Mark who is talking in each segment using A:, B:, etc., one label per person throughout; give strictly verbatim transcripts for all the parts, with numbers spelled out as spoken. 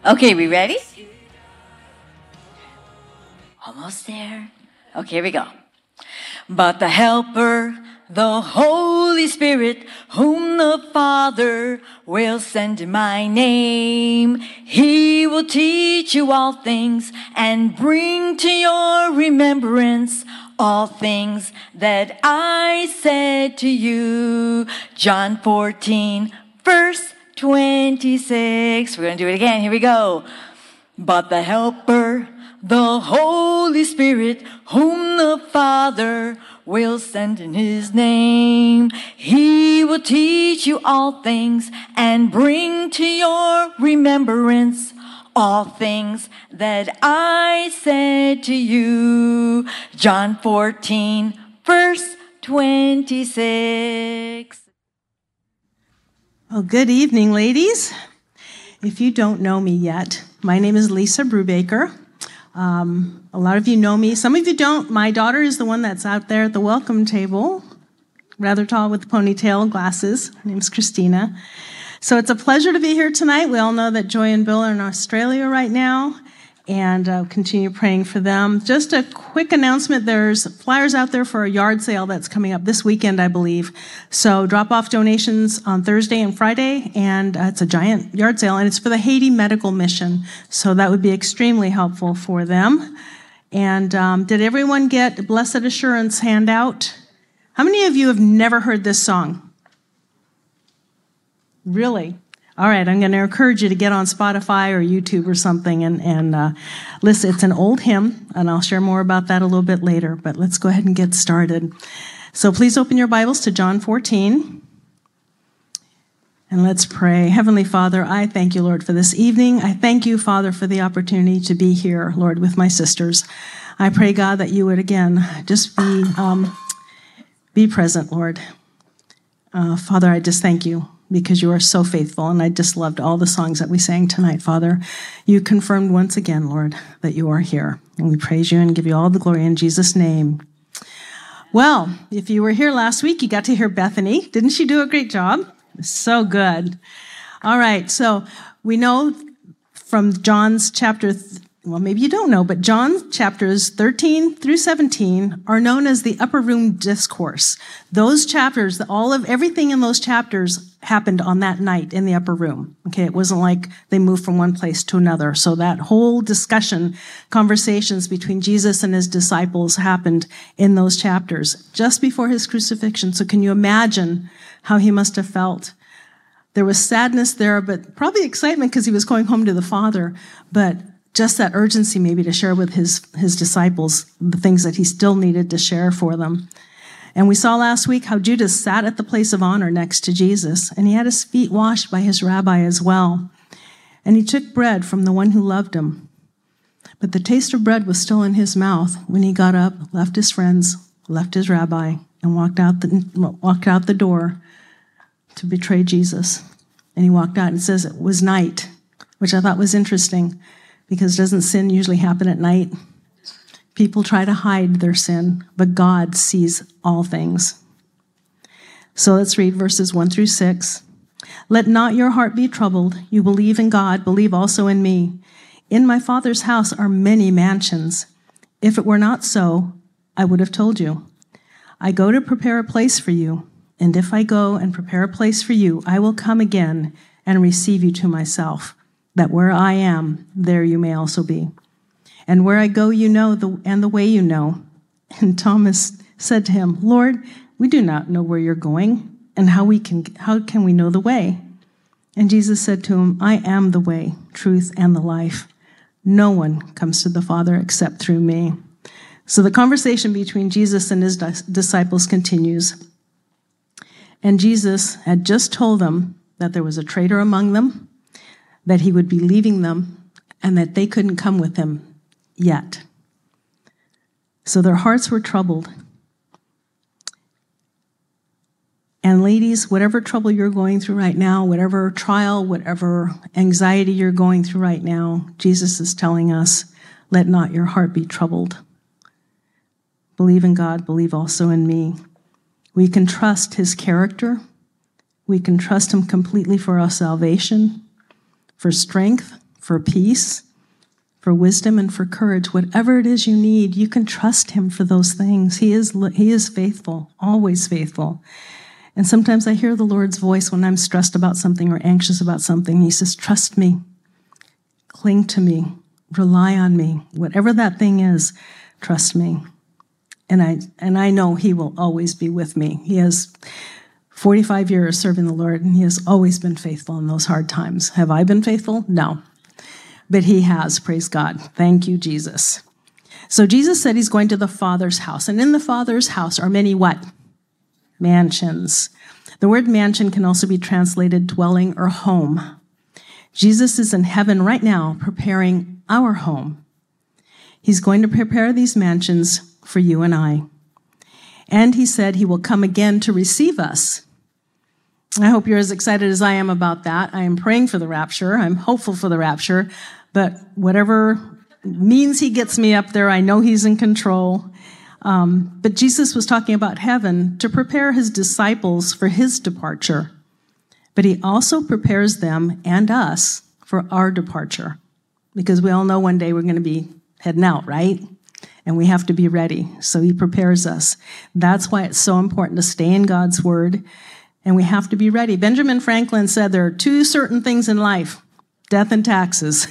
A: Okay, we ready? Almost there. Okay, here we go. But the Helper, the Holy Spirit, whom the Father will send in my name, he will teach you all things and bring to your remembrance all things that I said to you. John fourteen, verse twenty-six. We're going to do it again. Here we go. But the Helper, the Holy Spirit, whom the Father will send in his name, he will teach you all things and bring to your remembrance all things that I said to you. John fourteen, verse twenty-six.
B: Well, good evening, ladies. If you don't know me yet, my name is Lisa Brubaker. Um, a lot of you know me. Some of you don't. My daughter is the one that's out there at the welcome table, rather tall with ponytail, glasses. Her name's Christina. So it's a pleasure to be here tonight. We all know that Joy and Bill are in Australia right now, and uh, continue praying for them. Just a quick announcement. There's flyers out there for a yard sale that's coming up this weekend, I believe. So drop off donations on Thursday and Friday, and uh, it's a giant yard sale, and it's for the Haiti Medical Mission. So that would be extremely helpful for them. And um, did everyone get Blessed Assurance handout? How many of you have never heard this song? Really? All right, I'm going to encourage you to get on Spotify or YouTube or something and, and uh, listen. It's an old hymn, and I'll share more about that a little bit later, but let's go ahead and get started. So please open your Bibles to John fourteen, and let's pray. Heavenly Father, I thank you, Lord, for this evening. I thank you, Father, for the opportunity to be here, Lord, with my sisters. I pray, God, that you would, again, just be, um, be present, Lord. Uh, Father, I just thank you, because you are so faithful, and I just loved all the songs that we sang tonight, Father. You confirmed once again, Lord, that you are here, and we praise you and give you all the glory in Jesus' name. Well, if you were here last week, you got to hear Bethany. Didn't she do a great job? So good. All right, so we know from John's chapter, th- well, maybe you don't know, but John's chapters thirteen through seventeen are known as the Upper Room Discourse. Those chapters, all of everything in those chapters happened on that night in the upper room. Okay, it wasn't like they moved from one place to another. So that whole discussion, conversations between Jesus and his disciples happened in those chapters just before his crucifixion. So can you imagine how he must have felt? There was sadness there, but probably excitement because he was going home to the Father, but just that urgency maybe to share with his, his disciples the things that he still needed to share for them. And we saw last week how Judas sat at the place of honor next to Jesus, and he had his feet washed by his rabbi as well. And he took bread from the one who loved him. But the taste of bread was still in his mouth when he got up, left his friends, left his rabbi, and walked out the, walked out the door to betray Jesus. And he walked out and says it was night, which I thought was interesting, because doesn't sin usually happen at night? People try to hide their sin, but God sees all things. So let's read verses one through six. Let not your heart be troubled. You believe in God, believe also in me. In my Father's house are many mansions. If it were not so, I would have told you. I go to prepare a place for you, and if I go and prepare a place for you, I will come again and receive you to myself, that where I am, there you may also be. And where I go, you know, the, and the way you know. And Thomas said to him, Lord, we do not know where you're going, and how we can how can we know the way? And Jesus said to him, I am the way, truth, and the life. No one comes to the Father except through me. So the conversation between Jesus and his disciples continues. And Jesus had just told them that there was a traitor among them, that he would be leaving them, and that they couldn't come with him yet. So their hearts were troubled. And ladies, whatever trouble you're going through right now, whatever trial, whatever anxiety you're going through right now, Jesus is telling us, let not your heart be troubled. Believe in God, believe also in me. We can trust his character. We can trust him completely for our salvation, for strength, for peace, for wisdom, and for courage. Whatever it is you need, you can trust him for those things. He is, he is faithful, always faithful. And sometimes I hear the Lord's voice when I'm stressed about something or anxious about something. He says, trust me, cling to me, rely on me. Whatever that thing is, trust me. And I and I know he will always be with me. He has forty-five years serving the Lord, and he has always been faithful in those hard times. Have I been faithful? No. But he has, praise God. Thank you, Jesus. So Jesus said he's going to the Father's house. And in the Father's house are many what? Mansions. The word mansion can also be translated dwelling or home. Jesus is in heaven right now preparing our home. He's going to prepare these mansions for you and I. And he said he will come again to receive us. I hope you're as excited as I am about that. I am praying for the rapture. I'm hopeful for the rapture. But whatever means he gets me up there, I know he's in control. Um, but Jesus was talking about heaven to prepare his disciples for his departure. But he also prepares them and us for our departure. Because we all know one day we're going to be heading out, right? And we have to be ready. So he prepares us. That's why it's so important to stay in God's word. And we have to be ready. Benjamin Franklin said there are two certain things in life, death and taxes.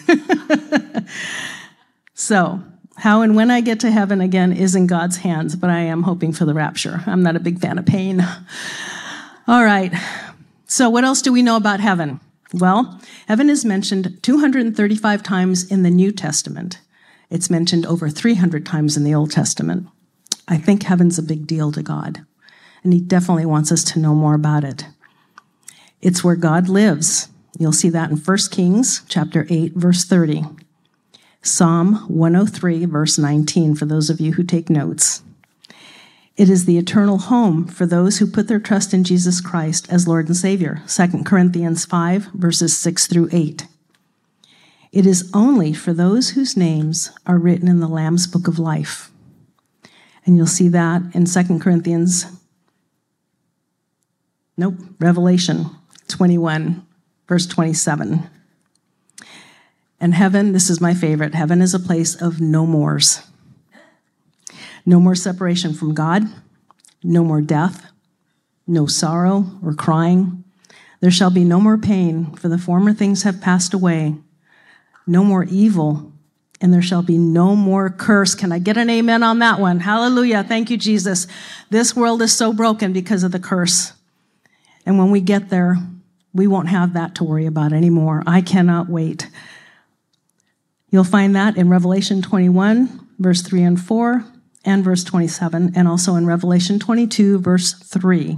B: So how and when I get to heaven again is in God's hands, but I am hoping for the rapture. I'm not a big fan of pain. All right. So what else do we know about heaven? Well, heaven is mentioned two hundred thirty-five times in the New Testament. It's mentioned over three hundred times in the Old Testament. I think heaven's a big deal to God, and he definitely wants us to know more about it. It's where God lives. You'll see that in First Kings chapter eight, verse thirty. Psalm one oh three, verse nineteen, for those of you who take notes. It is the eternal home for those who put their trust in Jesus Christ as Lord and Savior. Second Corinthians five, verses six through eight. It is only for those whose names are written in the Lamb's Book of Life. And you'll see that in Second Corinthians, nope, Revelation twenty-one, verse twenty-seven. And heaven, this is my favorite, heaven is a place of no mores. No more separation from God, no more death, no sorrow or crying. There shall be no more pain, for the former things have passed away. No more evil, and there shall be no more curse. Can I get an amen on that one? Hallelujah. Thank you, Jesus. This world is so broken because of the curse. And when we get there, we won't have that to worry about anymore. I cannot wait. You'll find that in Revelation twenty-one, verse three and four, and verse twenty-seven, and also in Revelation twenty-two, verse three.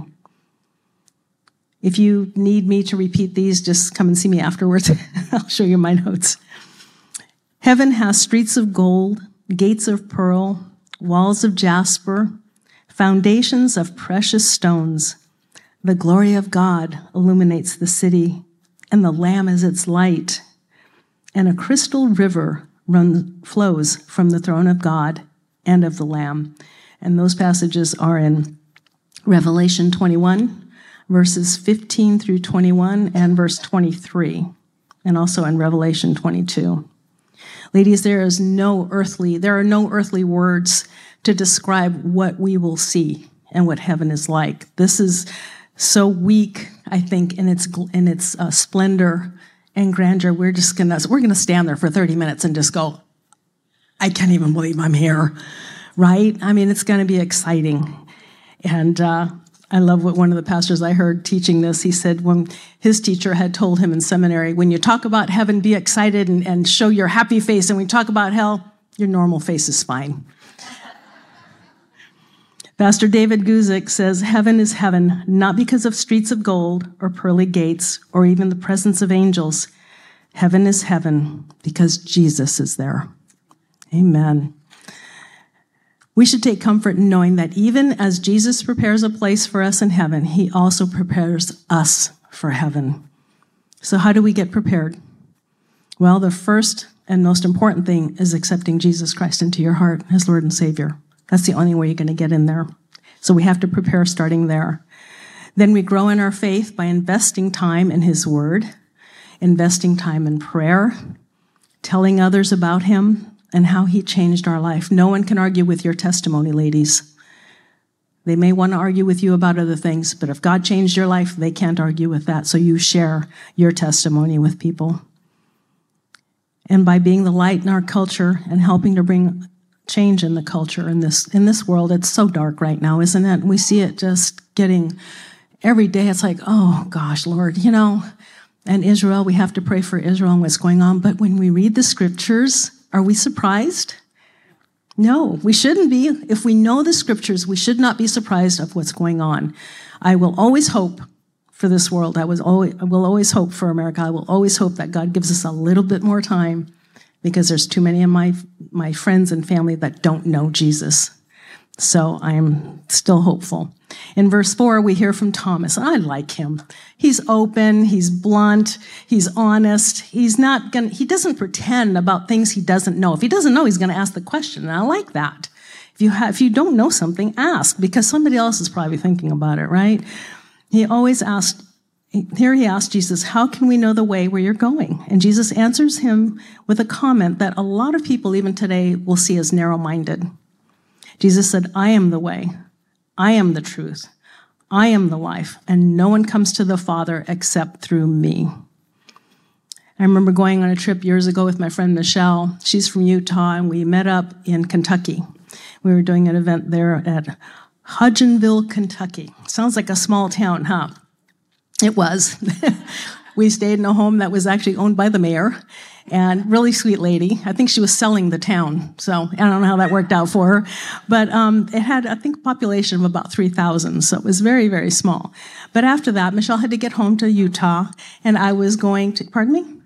B: If you need me to repeat these, just come and see me afterwards. I'll show you my notes. Heaven has streets of gold, gates of pearl, walls of jasper, foundations of precious stones. The glory of God illuminates the city, and the Lamb is its light. And a crystal river runs, flows from the throne of God and of the Lamb. And those passages are in Revelation twenty-one, verses fifteen through twenty-one, and verse twenty-three, and also in Revelation twenty-two. Ladies, there is no earthly, there are no earthly words to describe what we will see and what heaven is like. This is so weak, I think, in its in its uh, splendor and grandeur. We're just gonna we're gonna stand there for thirty minutes and just go, I can't even believe I'm here, right? I mean, it's gonna be exciting. And uh, I love what one of the pastors I heard teaching this, he said when his teacher had told him in seminary, when you talk about heaven, be excited and, and show your happy face, and when you talk about hell, your normal face is fine. Pastor David Guzik says, heaven is heaven, not because of streets of gold or pearly gates or even the presence of angels. Heaven is heaven because Jesus is there. Amen. We should take comfort in knowing that even as Jesus prepares a place for us in heaven, he also prepares us for heaven. So how do we get prepared? Well, the first and most important thing is accepting Jesus Christ into your heart as Lord and Savior. That's the only way you're going to get in there. So we have to prepare starting there. Then we grow in our faith by investing time in his word, investing time in prayer, telling others about him and how he changed our life. No one can argue with your testimony, ladies. They may want to argue with you about other things, but if God changed your life, they can't argue with that. So you share your testimony with people. And by being the light in our culture and helping to bring change in the culture in this in this world, it's so dark right now, isn't it? We see it just getting, every day it's like, oh gosh, Lord, you know, and Israel, we have to pray for Israel and what's going on. But when we read the scriptures, are we surprised? No, we shouldn't be. If we know the scriptures, we should not be surprised of what's going on. I will always hope for this world. I, was always, I will always hope for America. I will always hope that God gives us a little bit more time, because there's too many of my, my friends and family that don't know Jesus. So I am still hopeful. In verse four, we hear from Thomas. I like him. He's open, he's blunt, he's honest. He's not going he doesn't pretend about things he doesn't know. If he doesn't know, he's going to ask the question. And I like that. If you have, if you don't know something, ask, because somebody else is probably thinking about it, right? He always asked, here he asked Jesus, how can we know the way where you're going? And Jesus answers him with a comment that a lot of people even today will see as narrow-minded. Jesus said, I am the way. I am the truth. I am the life, and no one comes to the Father except through me. I remember going on a trip years ago with my friend Michelle. She's from Utah, and we met up in Kentucky. We were doing an event there at Hodgenville, Kentucky. Sounds like a small town, huh? It was. We stayed in a home that was actually owned by the mayor, and really sweet lady. I think she was selling the town, so I don't know how that worked out for her. But um, it had, I think, a population of about three thousand, so it was very, very small. But after that, Michelle had to get home to Utah, and I was going to, pardon me?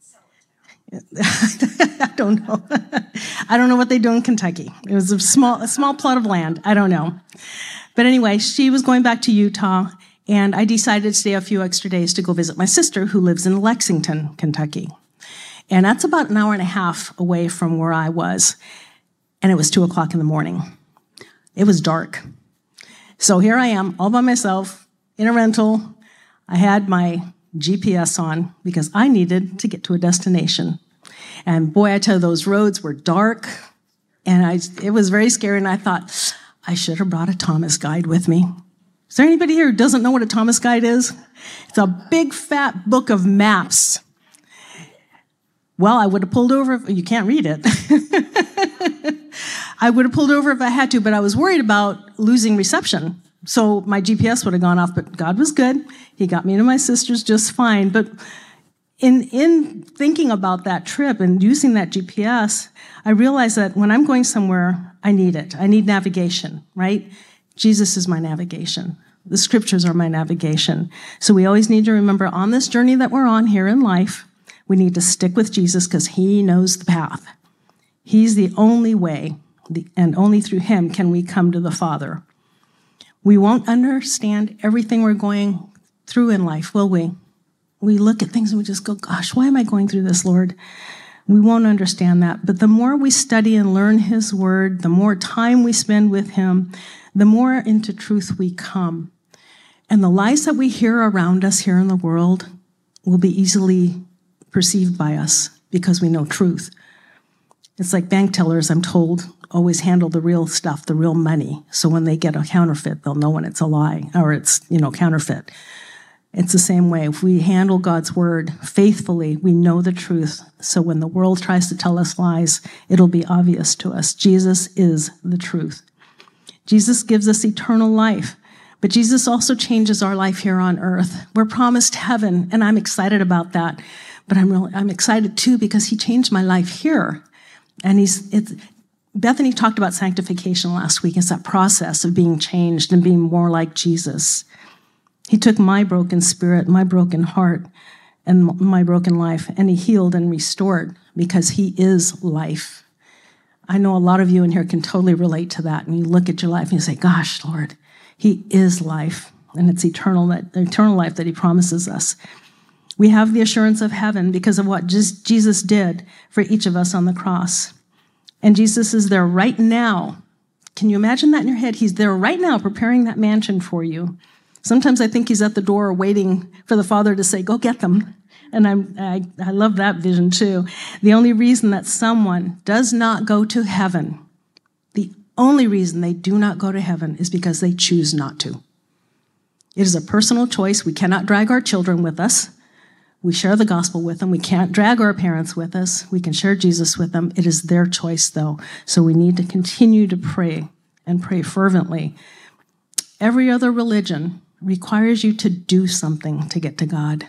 B: I don't know. I don't know what they do in Kentucky. It was a small, a small plot of land. I don't know. But anyway, she was going back to Utah, and I decided to stay a few extra days to go visit my sister, who lives in Lexington, Kentucky. And that's about an hour and a half away from where I was. And it was two o'clock in the morning. It was dark. So here I am, all by myself, in a rental. I had my G P S on because I needed to get to a destination. And boy, I tell you, those roads were dark. And I, it was very scary. And I thought, I should have brought a Thomas guide with me. Is there anybody here who doesn't know what a Thomas guide is? It's a big, fat book of maps. Well, I would have pulled over. If, you can't read it. I would have pulled over if I had to, but I was worried about losing reception. So my G P S would have gone off, but God was good. He got me to my sister's just fine. But in, in thinking about that trip and using that G P S, I realized that when I'm going somewhere, I need it. I need navigation, right? Jesus is my navigation. The scriptures are my navigation. So we always need to remember on this journey that we're on here in life, we need to stick with Jesus because he knows the path. He's the only way, and only through him can we come to the Father. We won't understand everything we're going through in life, will we? We look at things and we just go, gosh, why am I going through this, Lord? We won't understand that. But the more we study and learn his word, the more time we spend with him, the more into truth we come. And the lies that we hear around us here in the world will be easily perceived by us because we know truth. It's like bank tellers, I'm told, always handle the real stuff, the real money. So when they get a counterfeit, they'll know when it's a lie or it's, you know, counterfeit. It's the same way. If we handle God's word faithfully, we know the truth. So when the world tries to tell us lies, it'll be obvious to us. Jesus is the truth. Jesus gives us eternal life. But Jesus also changes our life here on earth. We're promised heaven, and I'm excited about that. But I'm really, I'm excited too because he changed my life here. And he's, it's, Bethany talked about sanctification last week. It's that process of being changed and being more like Jesus. He took my broken spirit, my broken heart, and my broken life, and he healed and restored because he is life. I know a lot of you in here can totally relate to that. And you look at your life and you say, gosh, Lord, he is life. And it's eternal, that eternal life that he promises us. We have the assurance of heaven because of what Jesus did for each of us on the cross. And Jesus is there right now. Can you imagine that in your head? He's there right now preparing that mansion for you. Sometimes I think he's at the door waiting for the Father to say, go get them. And I'm, I, I love that vision too. The only reason that someone does not go to heaven, the only reason they do not go to heaven is because they choose not to. It is a personal choice. We cannot drag our children with us. We share the gospel with them. We can't drag our parents with us. We can share Jesus with them. It is their choice, though. So we need to continue to pray and pray fervently. Every other religion requires you to do something to get to God.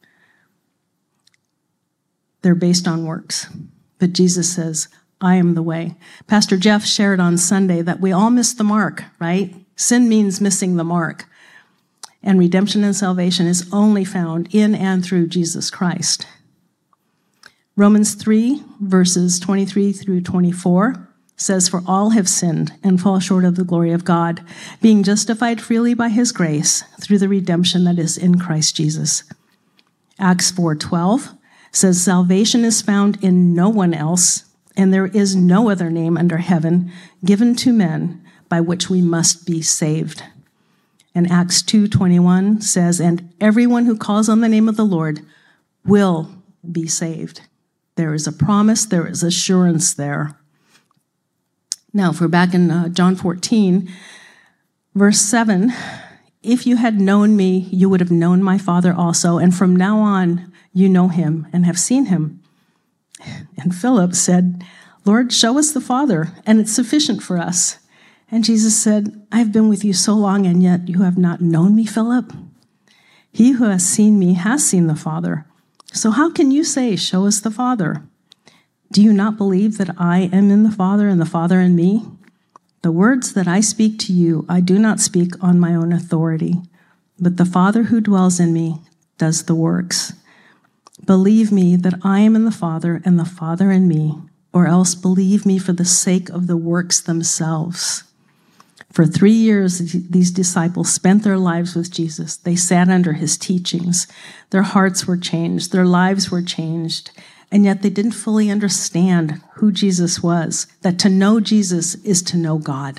B: They're based on works. But Jesus says, I am the way. Pastor Jeff shared on Sunday that we all miss the mark, right? Sin means missing the mark. And redemption and salvation is only found in and through Jesus Christ. Romans three, verses twenty-three through twenty-four says, For all have sinned and fall short of the glory of God, being justified freely by his grace through the redemption that is in Christ Jesus. Acts four twelve says, Salvation is found in no one else, and there is no other name under heaven given to men by which we must be saved. And Acts two twenty-one says, And everyone who calls on the name of the Lord will be saved. There is a promise, there is assurance there. Now, if we're back in uh, John fourteen, verse seven, If you had known me, you would have known my Father also, and from now on you know him and have seen him. And Philip said, Lord, show us the Father, and it's sufficient for us. And Jesus said, I've been with you so long, and yet you have not known me, Philip. He who has seen me has seen the Father. So how can you say, show us the Father? Do you not believe that I am in the Father and the Father in me? The words that I speak to you, I do not speak on my own authority, but the Father who dwells in me does the works. Believe me that I am in the Father and the Father in me, or else believe me for the sake of the works themselves. For three years, these disciples spent their lives with Jesus. They sat under his teachings. Their hearts were changed. Their lives were changed. And yet they didn't fully understand who Jesus was, that to know Jesus is to know God,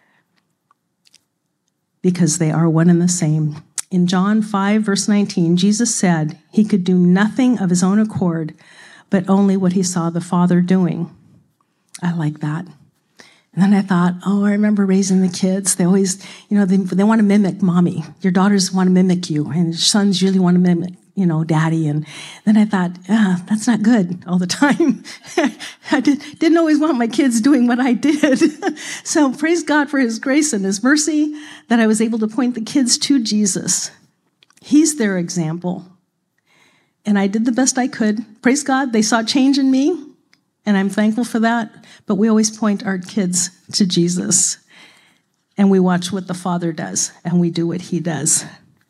B: because they are one and the same. In John five, verse nineteen, Jesus said he could do nothing of his own accord, but only what he saw the Father doing. I like that. And then I thought, oh, I remember raising the kids. They always, you know, they, they want to mimic mommy. Your daughters want to mimic you, and your sons usually want to mimic, you know, daddy. And then I thought, ah, that's not good all the time. I did, didn't always want my kids doing what I did. So praise God for his grace and his mercy that I was able to point the kids to Jesus. He's their example. And I did the best I could. Praise God, they saw change in me, and I'm thankful for that. But we always point our kids to Jesus, and we watch what the Father does, and we do what he does.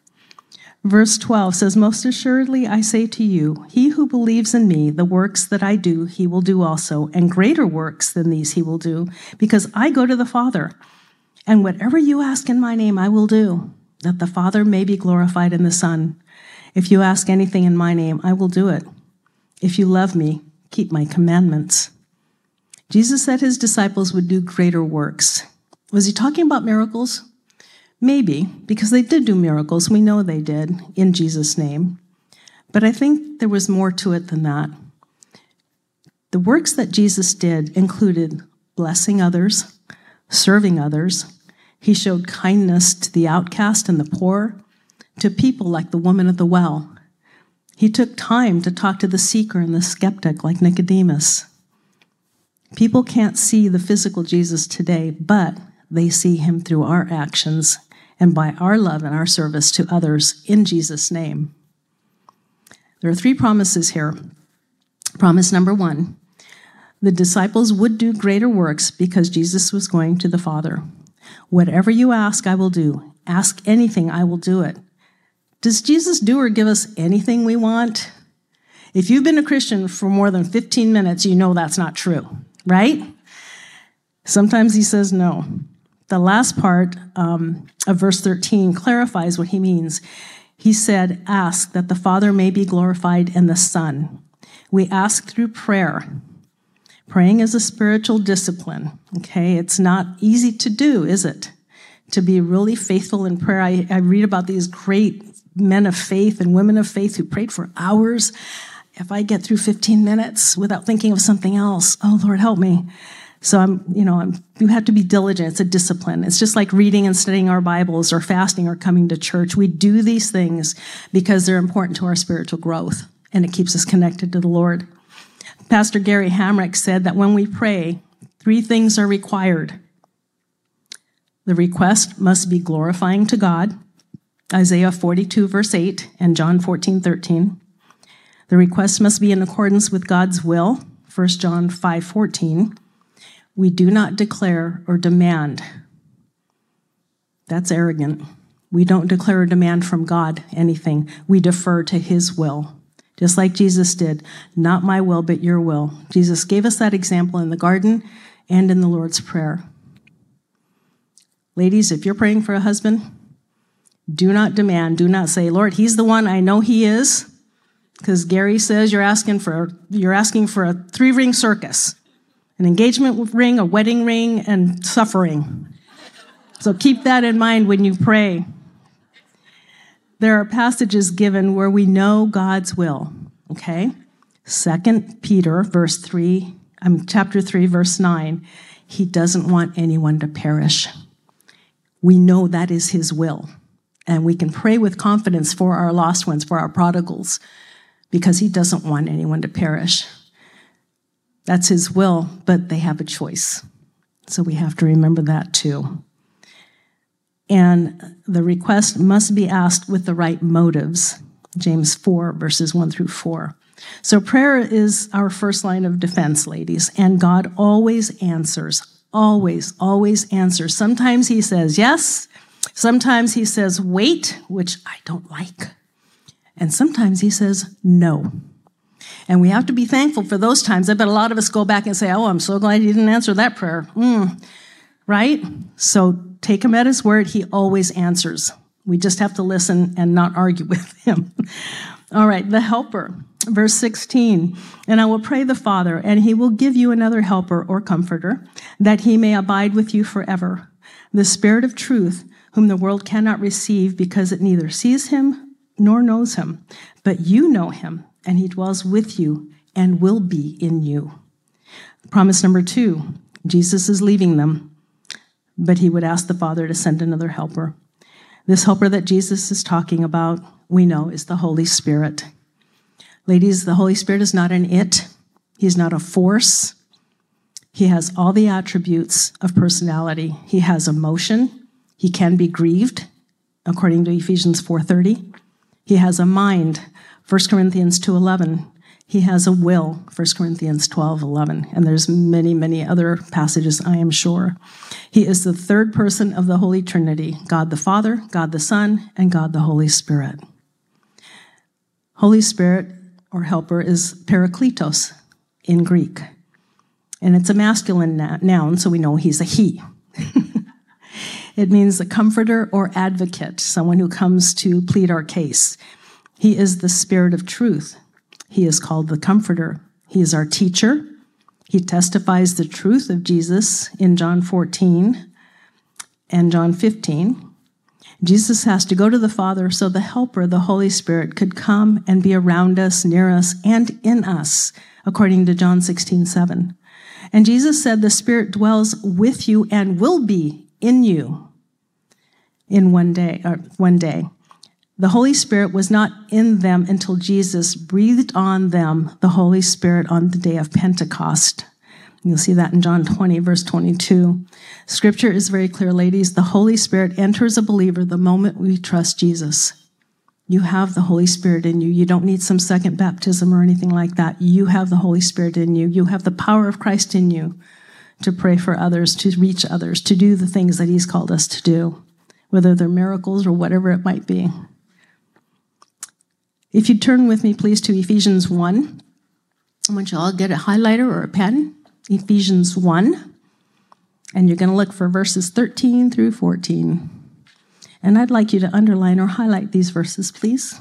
B: Verse twelve says, Most assuredly I say to you, he who believes in me, the works that I do, he will do also, and greater works than these he will do, because I go to the Father. And whatever you ask in my name, I will do, that the Father may be glorified in the Son. If you ask anything in my name, I will do it. If you love me, keep my commandments. Jesus said his disciples would do greater works. Was he talking about miracles? Maybe, because they did do miracles. We know they did in Jesus' name. But I think there was more to it than that. The works that Jesus did included blessing others, serving others. He showed kindness to the outcast and the poor, to people like the woman at the well. He took time to talk to the seeker and the skeptic like Nicodemus. People can't see the physical Jesus today, but they see him through our actions and by our love and our service to others in Jesus' name. There are three promises here. Promise number one, the disciples would do greater works because Jesus was going to the Father. Whatever you ask, I will do. Ask anything, I will do it. Does Jesus do or give us anything we want? If you've been a Christian for more than fifteen minutes, you know that's not true, right? Sometimes he says no. The last part um, of verse thirteen clarifies what he means. He said, ask that the Father may be glorified in the Son. We ask through prayer. Praying is a spiritual discipline, okay? It's not easy to do, is it? To be really faithful in prayer. I, I read about these great men of faith and women of faith who prayed for hours. If I get through fifteen minutes without thinking of something else, oh, Lord, help me. So I'm, you know, I'm, you have to be diligent. It's a discipline. It's just like reading and studying our Bibles or fasting or coming to church. We do these things because they're important to our spiritual growth, and it keeps us connected to the Lord. Pastor Gary Hamrick said that when we pray, three things are required. The request must be glorifying to God, Isaiah forty-two, verse eight, and John fourteen, thirteen. The request must be in accordance with God's will, First John five, fourteen. We do not declare or demand. That's arrogant. We don't declare or demand from God anything. We defer to his will, just like Jesus did. Not my will, but your will. Jesus gave us that example in the garden and in the Lord's Prayer. Ladies, if you're praying for a husband, do not demand, do not say, Lord, he's the one, I know he is, because Gary says you're asking for you're asking for a three-ring circus. An engagement ring, a wedding ring, and suffering. So keep that in mind when you pray. There are passages given where we know God's will, okay? Second Peter, verse three, I mean, chapter three, verse nine, he doesn't want anyone to perish. We know that is his will, and we can pray with confidence for our lost ones, for our prodigals, because he doesn't want anyone to perish. That's his will, but they have a choice. So we have to remember that too. And the request must be asked with the right motives. James four, verses one through four. So prayer is our first line of defense, ladies, and God always answers, always, always answers. Sometimes he says yes, sometimes he says wait, which I don't like, and sometimes he says no. And we have to be thankful for those times. I bet a lot of us go back and say, oh, I'm so glad he didn't answer that prayer. Mm, right? So take him at his word. He always answers. We just have to listen and not argue with him. All right, the helper. Verse sixteen, and I will pray the Father, and he will give you another helper or comforter, that he may abide with you forever. The Spirit of truth, whom the world cannot receive because it neither sees him nor knows him. But you know him, and he dwells with you and will be in you. Promise number two, Jesus is leaving them, but he would ask the Father to send another helper. This helper that Jesus is talking about, we know, is the Holy Spirit. Ladies, the Holy Spirit is not an it. He's not a force. He has all the attributes of personality. He has emotion. He can be grieved, according to Ephesians four thirty. He has a mind, First Corinthians two eleven. He has a will, First Corinthians twelve eleven. And there's many, many other passages, I am sure. He is the third person of the Holy Trinity, God the Father, God the Son, and God the Holy Spirit. Holy Spirit, or helper, is parakletos in Greek. And it's a masculine noun, so we know he's a he. It means a comforter or advocate, someone who comes to plead our case. He is the Spirit of truth. He is called the Comforter. He is our teacher. He testifies the truth of Jesus in John fourteen and John fifteen. Jesus has to go to the Father so the Helper, the Holy Spirit, could come and be around us, near us, and in us, according to John sixteen seven. And Jesus said the Spirit dwells with you and will be in you in one day, or one day. The Holy Spirit was not in them until Jesus breathed on them the Holy Spirit on the day of Pentecost. You'll see that in John twenty, verse twenty-two. Scripture is very clear, ladies. The Holy Spirit enters a believer the moment we trust Jesus. You have the Holy Spirit in you. You don't need some second baptism or anything like that. You have the Holy Spirit in you. You have the power of Christ in you to pray for others, to reach others, to do the things that he's called us to do, whether they're miracles or whatever it might be. If you turn with me, please, to Ephesians one. I want you all to get a highlighter or a pen. Ephesians one. And you're going to look for verses thirteen through fourteen. And I'd like you to underline or highlight these verses, please.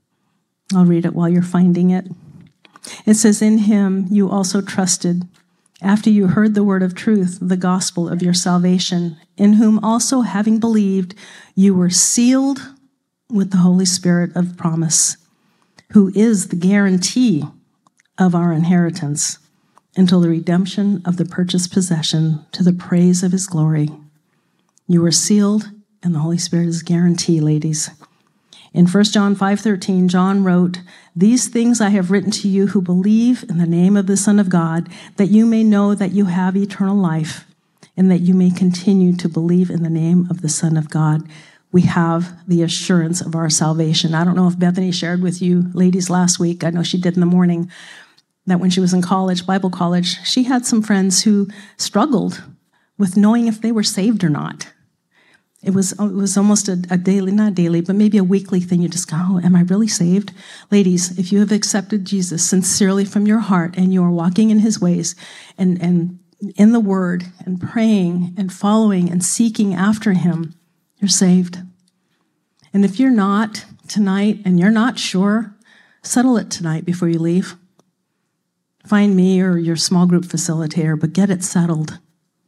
B: I'll read it while you're finding it. It says, in him you also trusted, after you heard the word of truth, the gospel of your salvation, in whom also, having believed, you were sealed with the Holy Spirit of promise, who is the guarantee of our inheritance until the redemption of the purchased possession to the praise of his glory. You were sealed, and the Holy Spirit is guarantee, ladies. In First John five thirteen, John wrote, "These things I have written to you who believe in the name of the Son of God, that you may know that you have eternal life, and that you may continue to believe in the name of the Son of God." We have the assurance of our salvation. I don't know if Bethany shared with you ladies last week, I know she did in the morning, that when she was in college, Bible college, she had some friends who struggled with knowing if they were saved or not. It was it was almost a, a daily, not daily, but maybe a weekly thing. You just go, oh, am I really saved? Ladies, if you have accepted Jesus sincerely from your heart and you are walking in his ways and, and in the word and praying and following and seeking after him, you're saved. And if you're not tonight and you're not sure, settle it tonight before you leave. Find me or your small group facilitator, but get it settled.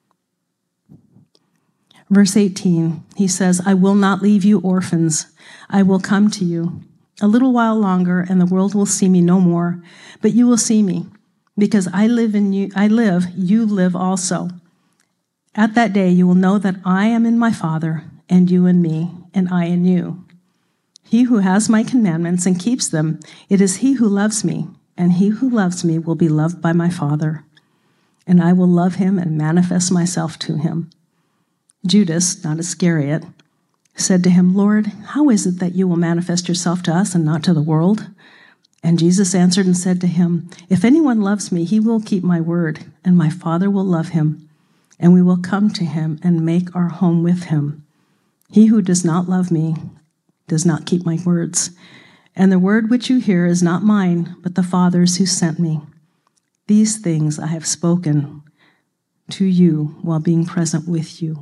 B: Verse eighteen, he says, "I will not leave you orphans. I will come to you. A little while longer, and the world will see me no more, but you will see me, because I live in you. I live, you live also. At that day you will know that I am in my Father, and you in me, and I in you. He who has my commandments and keeps them, it is he who loves me, and he who loves me will be loved by my Father, and I will love him and manifest myself to him." Judas, not Iscariot, said to him, "Lord, how is it that you will manifest yourself to us and not to the world?" And Jesus answered and said to him, "If anyone loves me, he will keep my word, and my Father will love him, and we will come to him and make our home with him. He who does not love me does not keep my words, and the word which you hear is not mine, but the Father's who sent me. These things I have spoken to you while being present with you."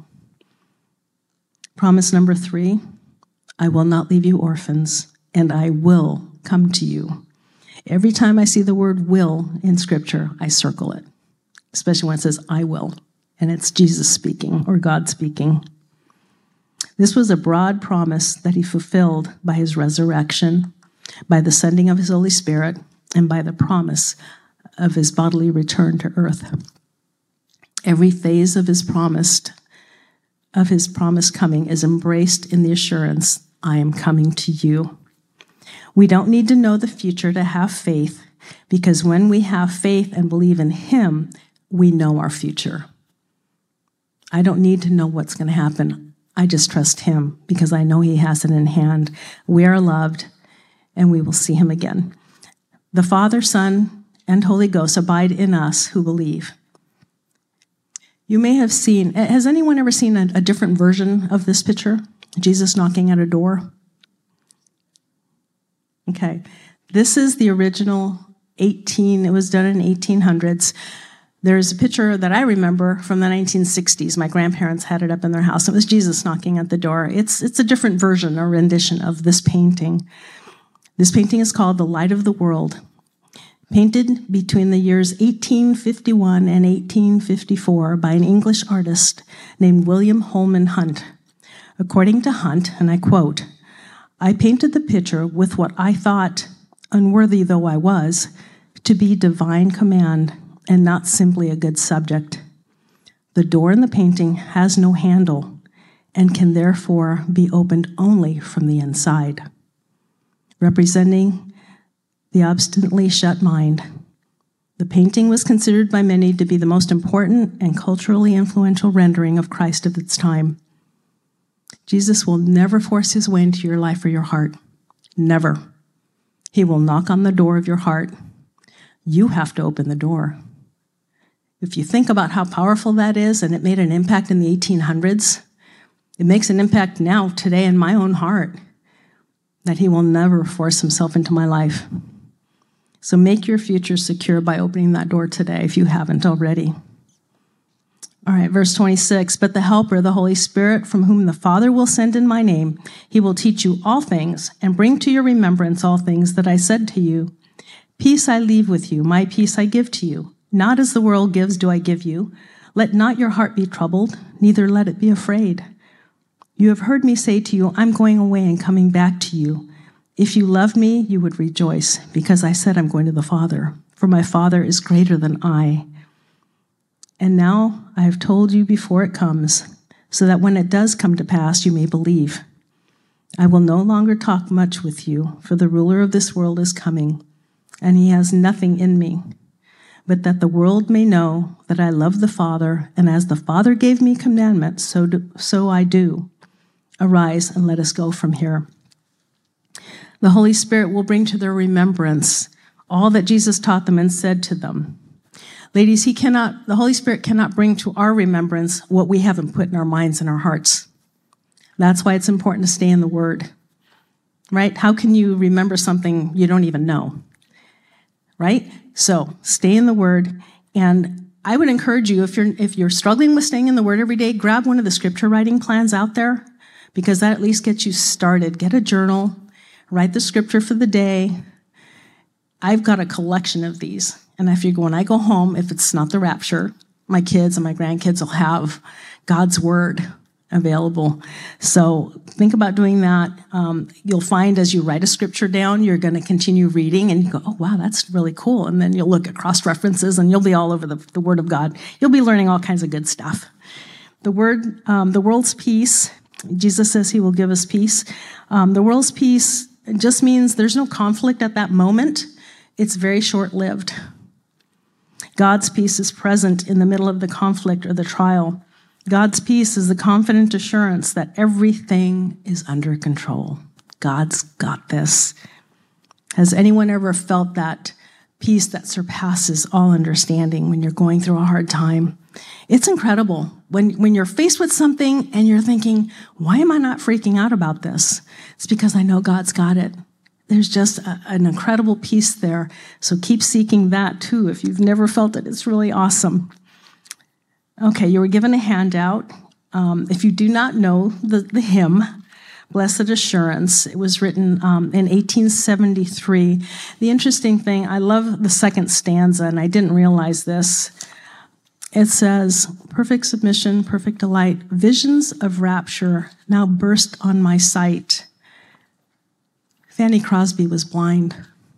B: Promise number three, I will not leave you orphans, and I will come to you. Every time I see the word will in Scripture, I circle it, especially when it says I will, and it's Jesus speaking or God speaking. This was a broad promise that he fulfilled by his resurrection, by the sending of his Holy Spirit, and by the promise of his bodily return to earth. Every phase of his promised of his promise coming is embraced in the assurance, I am coming to you. We don't need to know the future to have faith, because when we have faith and believe in him, we know our future. I don't need to know what's going to happen. I just trust him because I know he has it in hand. We are loved, and we will see him again. The Father, Son, and Holy Ghost abide in us who believe. You may have seen, has anyone ever seen a, a different version of this picture? Jesus knocking at a door? Okay. This is the original eighteen, it was done in eighteen hundreds. There's a picture that I remember from the nineteen sixties. My grandparents had it up in their house. It was Jesus knocking at the door. It's, it's a different version or rendition of this painting. This painting is called The Light of the World. Painted between the years eighteen fifty-one and eighteen fifty-four by an English artist named William Holman Hunt. According to Hunt, and I quote, "I painted the picture with what I thought, unworthy though I was, to be divine command and not simply a good subject. The door in the painting has no handle and can therefore be opened only from the inside, representing the obstinately shut mind. The painting was considered by many to be the most important and culturally influential rendering of Christ of its time. Jesus will never force his way into your life or your heart. Never. He will knock on the door of your heart. You have to open the door. If you think about how powerful that is, and it made an impact in the eighteen hundreds, it makes an impact now, today, in my own heart, that he will never force himself into my life. So make your future secure by opening that door today if you haven't already. All right, verse twenty-six, "But the Helper, the Holy Spirit, from whom the Father will send in my name, he will teach you all things and bring to your remembrance all things that I said to you. Peace I leave with you, my peace I give to you. Not as the world gives do I give you. Let not your heart be troubled, neither let it be afraid. You have heard me say to you, I'm going away and coming back to you. If you loved me, you would rejoice, because I said I'm going to the Father, for my Father is greater than I. And now I have told you before it comes, so that when it does come to pass, you may believe. I will no longer talk much with you, for the ruler of this world is coming, and he has nothing in me. But that the world may know that I love the Father, and as the Father gave me commandments, so do, so I do. Arise and let us go from here. The Holy Spirit will bring to their remembrance all that Jesus taught them and said to them. Ladies, he cannot, the Holy Spirit cannot bring to our remembrance what we haven't put in our minds and our hearts. That's why it's important to stay in the Word, right? How can you remember something you don't even know, right? So stay in the Word. And I would encourage you, if you're, if you're struggling with staying in the Word every day, grab one of the scripture writing plans out there, because that at least gets you started. Get a journal, write the scripture for the day. I've got a collection of these. And if you're going, I go home, if it's not the rapture, my kids and my grandkids will have God's Word available. So think about doing that. Um, you'll find as you write a scripture down, you're going to continue reading and you go, oh, wow, that's really cool. And then you'll look at cross-references and you'll be all over the, the Word of God. You'll be learning all kinds of good stuff. The word, um, the world's peace, Jesus says he will give us peace. Um, the world's peace just means there's no conflict at that moment. It's very short-lived. God's peace is present in the middle of the conflict or the trial. God's peace is the confident assurance that everything is under control. God's got this. Has anyone ever felt that peace that surpasses all understanding when you're going through a hard time? It's incredible. When, when you're faced with something and you're thinking, why am I not freaking out about this? It's because I know God's got it. There's just a, an incredible peace there. So keep seeking that too. If you've never felt it, it's really awesome. Okay, you were given a handout. Um, if you do not know the, the hymn, Blessed Assurance, it was written um, in eighteen seventy-three. The interesting thing, I love the second stanza, and I didn't realize this. It says, perfect submission, perfect delight, visions of rapture now burst on my sight. Fanny Crosby was blind,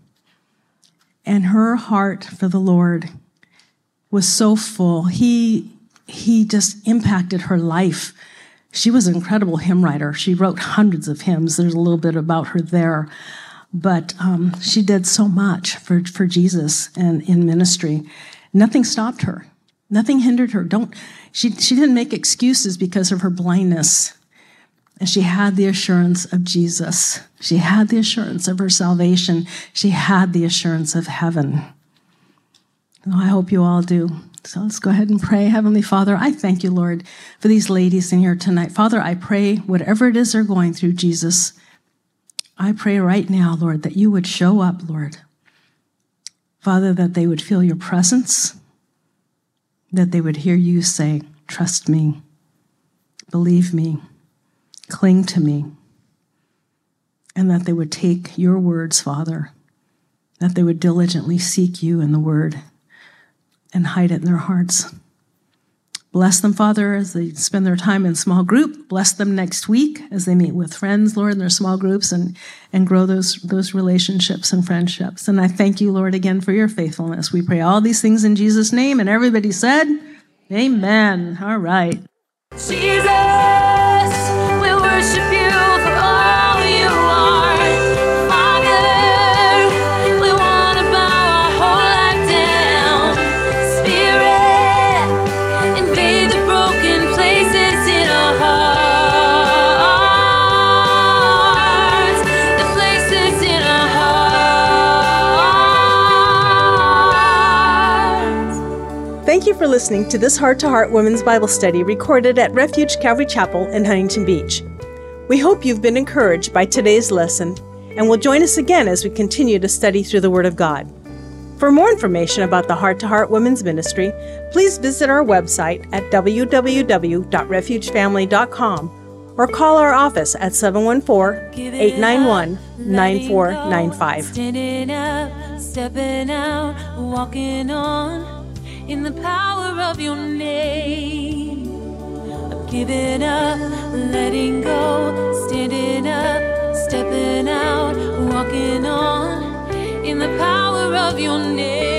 B: and her heart for the Lord was so full. He, he just impacted her life. She was an incredible hymn writer. She wrote hundreds of hymns. There's a little bit about her there. But um, she did so much for, for Jesus and in ministry. Nothing stopped her. Nothing hindered her. Don't, she, she didn't make excuses because of her blindness. And she had the assurance of Jesus. She had the assurance of her salvation. She had the assurance of heaven. Oh, I hope you all do. So let's go ahead and pray. Heavenly Father, I thank you, Lord, for these ladies in here tonight. Father, I pray whatever it is they're going through, Jesus, I pray right now, Lord, that you would show up, Lord. Father, that they would feel your presence, that they would hear you say, trust me, believe me, cling to me, and that they would take your words, Father, that they would diligently seek you in the word and hide it in their hearts. Bless them, Father, as they spend their time in small group. Bless them next week as they meet with friends, Lord, in their small groups and, and grow those, those relationships and friendships. And I thank you, Lord, again for your faithfulness. We pray all these things in Jesus' name. And everybody said, amen. All right.
C: Jesus, we worship you for all you are. Father, we want to bow our whole life down. Spirit, invade the broken places in our hearts. The places in our hearts.
B: Thank you for listening to this Heart to Heart Women's Bible Study recorded at Refuge Calvary Chapel in Huntington Beach. We hope you've been encouraged by today's lesson and will join us again as we continue to study through the Word of God. For more information about the Heart to Heart Women's Ministry, please visit our website at w w w dot refuge family dot com or call our office at seven one four, eight nine one, nine four nine five.
C: Standing up, stepping out, walking on. in the power of your name. I'm giving up, letting go, standing up, stepping out, walking on in the power of your name.